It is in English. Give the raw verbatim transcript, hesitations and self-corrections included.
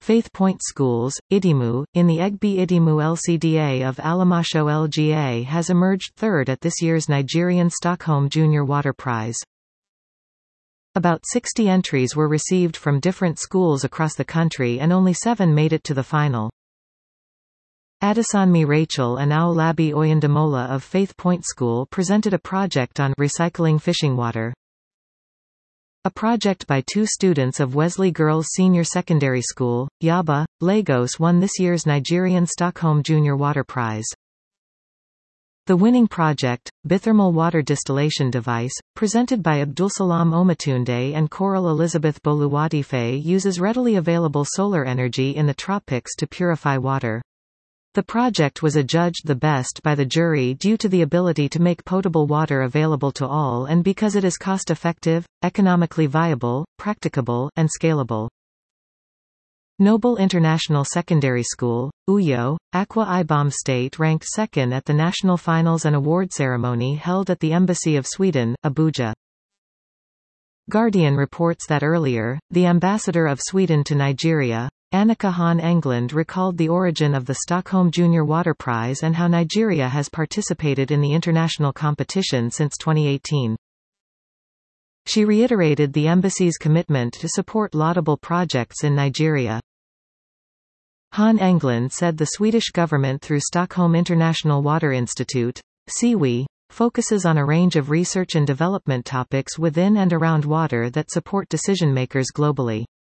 Faith Point Schools, Idimu, in the Egbe Idimu L C D A of Alamasho L G A has emerged third at this year's Nigerian Stockholm Junior Water Prize. About sixty entries were received from different schools across the country and only seven made it to the final. Adesanmi Rachel and Aolabi Oyendamola of Faith Point School presented a project on recycling fishing water. A project by two students of Wesley Girls Senior Secondary School, Yaba, Lagos won this year's Nigerian Stockholm Junior Water Prize. The winning project, Bithermal Water Distillation Device, presented by Abdulsalam Omatunde and Coral Elizabeth Boluwadife, uses readily available solar energy in the tropics to purify water. The project was adjudged the best by the jury due to the ability to make potable water available to all and because it is cost-effective, economically viable, practicable, and scalable. Noble International Secondary School, Uyo, Akwa Ibom State ranked second at the national finals and award ceremony held at the Embassy of Sweden, Abuja. Guardian reports that earlier, the ambassador of Sweden to Nigeria, Annika Hahn England, recalled the origin of the Stockholm Junior Water Prize and how Nigeria has participated in the international competition since twenty eighteen. She reiterated the embassy's commitment to support laudable projects in Nigeria. Hahn England said the Swedish government through Stockholm International Water Institute, S I W I, focuses on a range of research and development topics within and around water that support decision-makers globally.